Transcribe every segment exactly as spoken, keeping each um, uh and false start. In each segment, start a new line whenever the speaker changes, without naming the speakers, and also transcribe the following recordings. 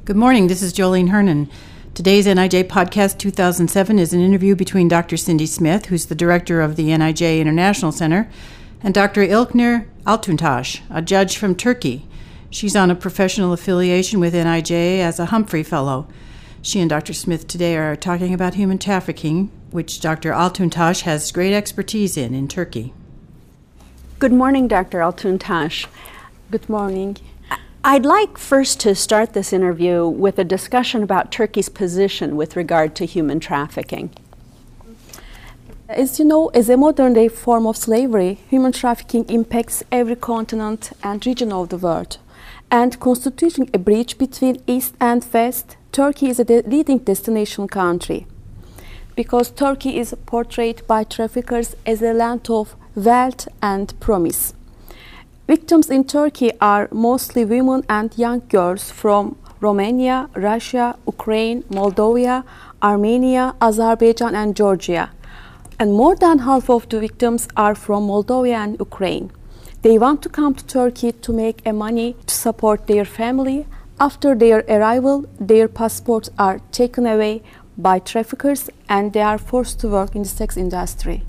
Good morning, this is Jolene Hernan. Today's N I J Podcast two thousand seven is an interview between Doctor Cindy Smith, who's the director of the N I J International Center, and Doctor İlknur Altuntaş, a judge from Turkey. She's on a professional affiliation with N I J as a Humphrey Fellow. She and Doctor Smith today are talking about human trafficking, which Doctor Altuntaş has great expertise in in Turkey.
Good morning, Doctor Altuntaş.
Good morning.
I'd like first to start this interview with a discussion about Turkey's position with regard to human trafficking.
As you know, as a modern-day form of slavery, human trafficking impacts every continent and region of the world. And constituting a bridge between East and West, Turkey is a de- leading destination country. Because Turkey is portrayed by traffickers as a land of wealth and promise. Victims in Turkey are mostly women and young girls from Romania, Russia, Ukraine, Moldova, Armenia, Azerbaijan, and Georgia. And more than half of the victims are from Moldova and Ukraine. They want to come to Turkey to make a money to support their family. After their arrival, their passports are taken away by traffickers and they are forced to work in the sex industry.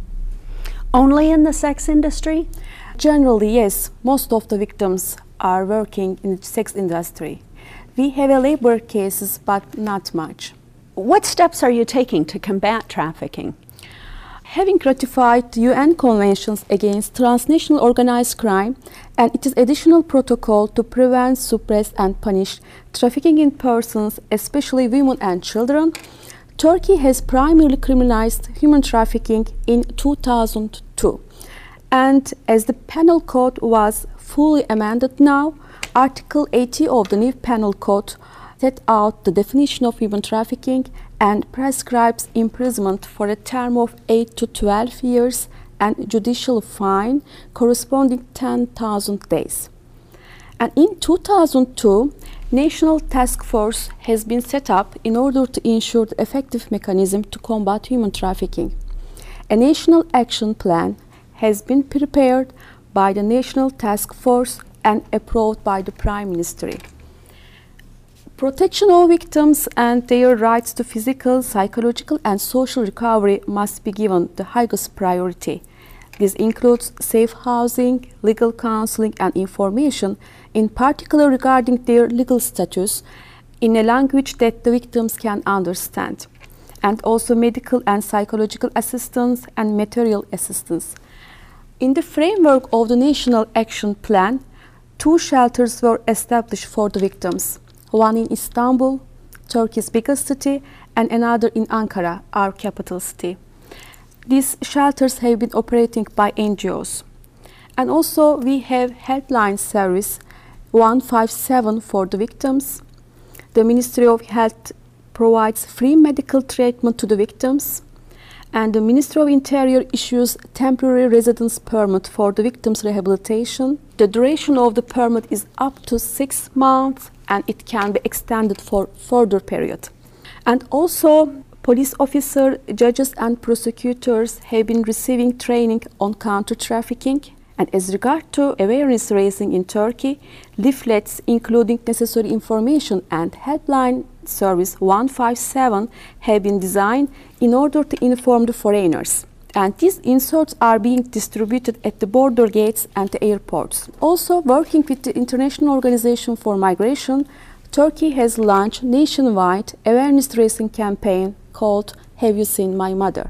Only in the sex industry?
Generally, yes. Most of the victims are working in the sex industry. We have a labor cases, but not much.
What steps are you taking to combat trafficking?
Having ratified the U N Conventions against transnational organized crime and its additional protocol to prevent, suppress, and punish trafficking in persons, especially women and children, Turkey has primarily criminalized human trafficking in two thousand two. And as the Penal Code was fully amended now, Article eighty of the new Penal Code set out the definition of human trafficking and prescribes imprisonment for a term of eight to twelve years and judicial fine corresponding ten thousand days. And in two thousand two, National Task Force has been set up in order to ensure the effective mechanism to combat human trafficking. A national action plan has been prepared by the National Task Force and approved by the Prime Minister. Protection of victims and their rights to physical, psychological, and social recovery must be given the highest priority. This includes safe housing, legal counseling, and information, in particular regarding their legal status, in a language that the victims can understand, and also medical and psychological assistance and material assistance. In the framework of the National Action Plan, two shelters were established for the victims, one in Istanbul, Turkey's biggest city, and another in Ankara, our capital city. These shelters have been operating by N G Os. And also we have helpline service one five seven for the victims. The Ministry of Health provides free medical treatment to the victims. And the Ministry of Interior issues temporary residence permit for the victims' rehabilitation. The duration of the permit is up to six months and it can be extended for further period. And also, police officers, judges and prosecutors have been receiving training on counter-trafficking. And as regard to awareness raising in Turkey, leaflets including necessary information and helpline service one five seven have been designed in order to inform the foreigners. And these inserts are being distributed at the border gates and the airports. Also, working with the International Organization for Migration, Turkey has launched nationwide awareness raising campaign called Have You Seen My Mother?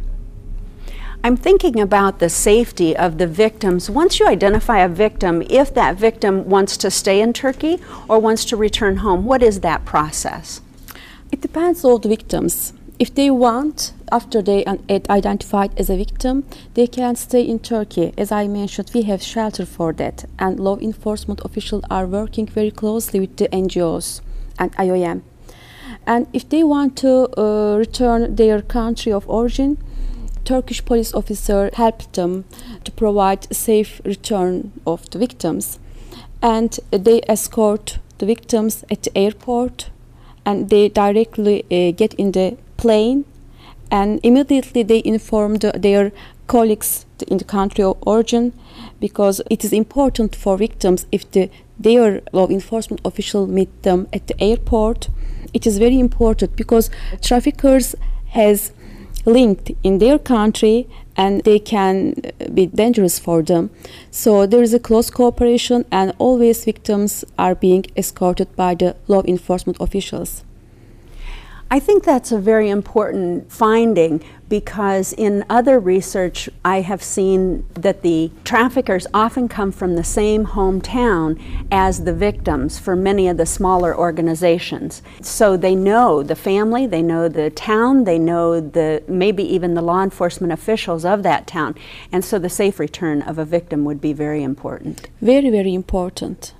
I'm thinking about the safety of the victims. Once you identify a victim, if that victim wants to stay in Turkey or wants to return home, what is that process?
It depends on the victims. If they want, after they are identified as a victim, they can stay in Turkey. As I mentioned, we have shelter for that, and law enforcement officials are working very closely with the N G Os and I O M. And if they want to uh, return their country of origin, Turkish police officer helped them to provide a safe return of the victims. And they escort the victims at the airport and they directly uh, get in the plane and immediately they inform the, their colleagues in the country of origin, because it is important for victims if the their law enforcement official meet them at the airport. It is very important because traffickers has linked in their country and they can be dangerous for them. So there is a close cooperation and always victims are being escorted by the law enforcement officials.
I think that's a very important finding because in other research I have seen that the traffickers often come from the same hometown as the victims for many of the smaller organizations. So they know the family, they know the town, they know the maybe even the law enforcement officials of that town. And so the safe return of a victim would be very important.
Very, very important.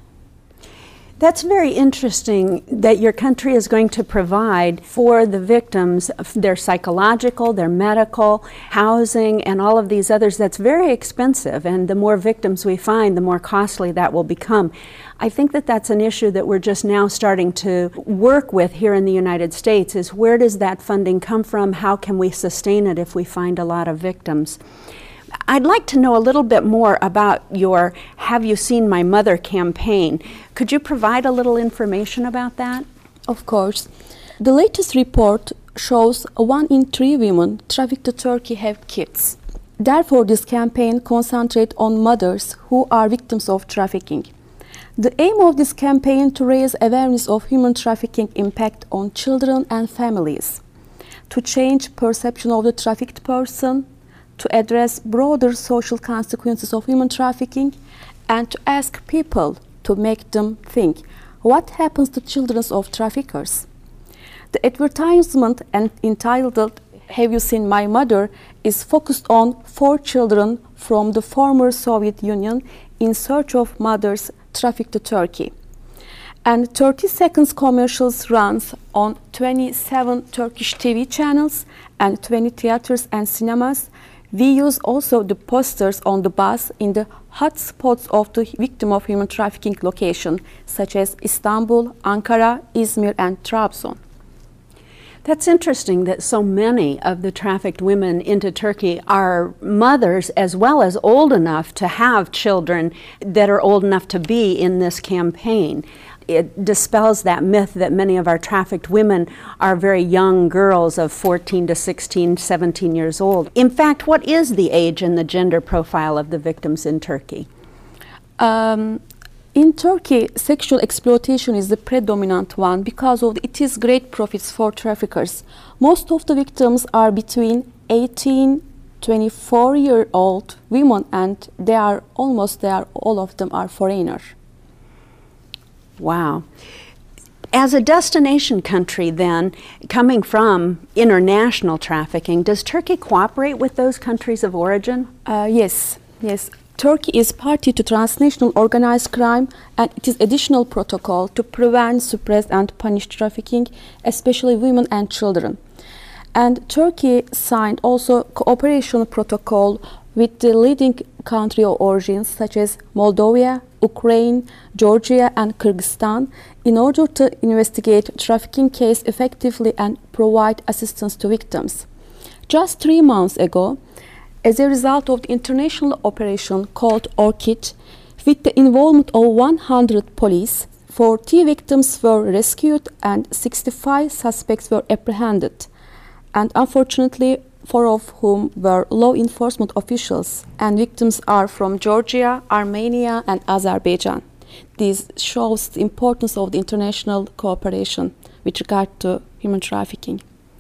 That's very interesting that your country is going to provide for the victims their psychological, their medical, housing, and all of these others. That's very expensive, and the more victims we find, the more costly that will become. I think that that's an issue that we're just now starting to work with here in the United States, is where does that funding come from? How can we sustain it if we find a lot of victims? I'd like to know a little bit more about your Have You Seen My Mother campaign. Could you provide a little information about that?
Of course. The latest report shows one in three women trafficked to Turkey have kids. Therefore, this campaign concentrates on mothers who are victims of trafficking. The aim of this campaign to raise awareness of human trafficking impact on children and families, to change perception of the trafficked person, to address broader social consequences of human trafficking, and to ask people to make them think, what happens to children of traffickers? The advertisement entitled Have You Seen My Mother is focused on four children from the former Soviet Union in search of mothers trafficked to Turkey. And thirty seconds commercials runs on twenty-seven Turkish T V channels and twenty theaters and cinemas. We use also the posters on the bus in the hot spots of the victim of human trafficking location, such as Istanbul, Ankara, Izmir, and Trabzon.
That's interesting that so many of the trafficked women into Turkey are mothers as well as old enough to have children that are old enough to be in this campaign. It dispels that myth that many of our trafficked women are very young girls of fourteen to sixteen, seventeen years old. In fact, what is the age and the gender profile of the victims in Turkey?
Um, in Turkey, sexual exploitation is the predominant one because of it is great profits for traffickers. Most of the victims are between eighteen, twenty-four year old women, and they are almost they are all of them are foreigners.
Wow. As a destination country then, coming from international trafficking, does Turkey cooperate with those countries of origin?
Uh, yes, yes. Turkey is party to transnational organized crime, and it is additional protocol to prevent, suppress, and punish trafficking, especially women and children. And Turkey signed also cooperation protocol with the leading country of origins such as Moldova, Ukraine, Georgia, and Kyrgyzstan in order to investigate trafficking case effectively and provide assistance to victims. Just three months ago, as a result of the international operation called ORCID, with the involvement of one hundred police, forty victims were rescued and sixty-five suspects were apprehended. And unfortunately, four of whom were law enforcement officials, and victims are from Georgia, Armenia, and Azerbaijan. This shows the importance of the international cooperation with regard to human trafficking.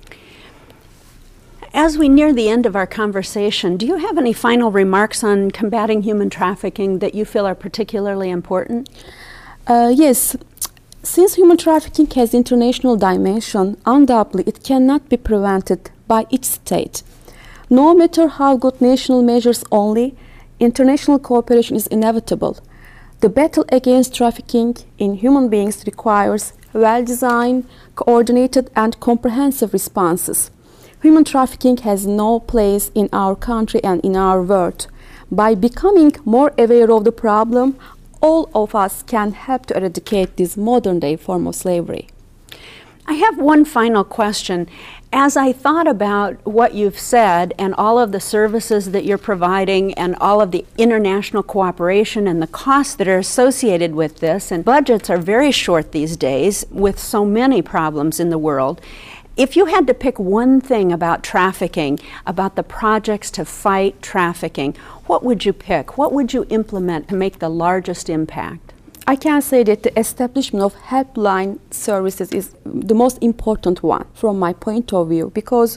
As we near the end of our conversation, do you have any final remarks on combating human trafficking that you feel are particularly important?
Uh, yes. Since human trafficking has international dimension, undoubtedly it cannot be prevented by each state. No matter how good national measures only, international cooperation is inevitable. The battle against trafficking in human beings requires well-designed, coordinated, and comprehensive responses. Human trafficking has no place in our country and in our world. By becoming more aware of the problem, all of us can help to eradicate this modern-day form of slavery.
I have one final question. As I thought about what you've said and all of the services that you're providing and all of the international cooperation and the costs that are associated with this, and budgets are very short these days with so many problems in the world, if you had to pick one thing about trafficking, about the projects to fight trafficking, what would you pick? What would you implement to make the largest impact?
I can say that the establishment of helpline services is the most important one from my point of view, because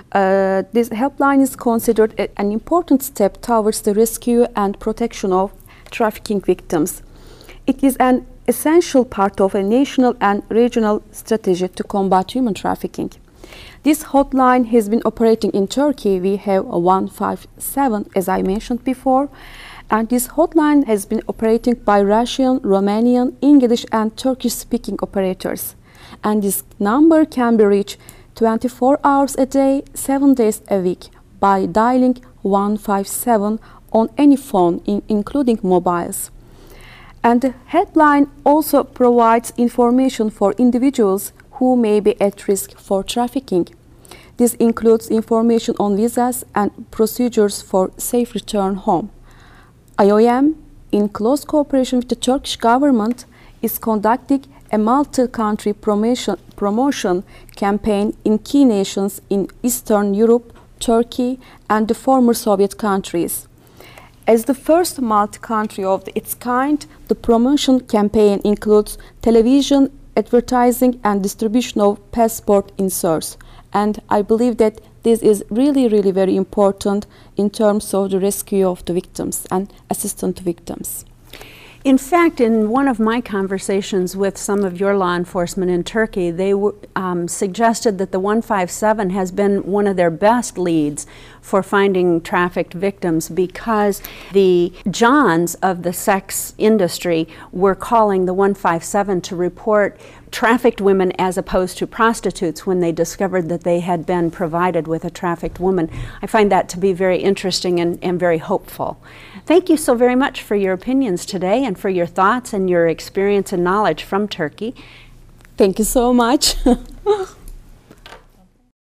uh, this helpline is considered a, an important step towards the rescue and protection of trafficking victims. It is an essential part of a national and regional strategy to combat human trafficking. This hotline has been operating in Turkey. We have a one five seven, as I mentioned before, and this hotline has been operating by Russian, Romanian, English and Turkish-speaking operators. And this number can be reached twenty-four hours a day, seven days a week by dialing one five seven on any phone, in, including mobiles. And the helpline also provides information for individuals who may be at risk for trafficking. This includes information on visas and procedures for safe return home. I O M, in close cooperation with the Turkish government, is conducting a multi-country promotion, promotion campaign in key nations in Eastern Europe, Turkey, and the former Soviet countries. As the first multi-country of its kind, the promotion campaign includes television, advertising, and distribution of passport inserts. And I believe that this is really, really very important in terms of the rescue of the victims and assistance to victims.
In fact, in one of my conversations with some of your law enforcement in Turkey, they um, suggested that the one five seven has been one of their best leads for finding trafficked victims, because the Johns of the sex industry were calling the one five seven to report trafficked women as opposed to prostitutes when they discovered that they had been provided with a trafficked woman. I find that to be very interesting and, and very hopeful. Thank you so very much for your opinions today and for your thoughts and your experience and knowledge from Turkey.
Thank you so much.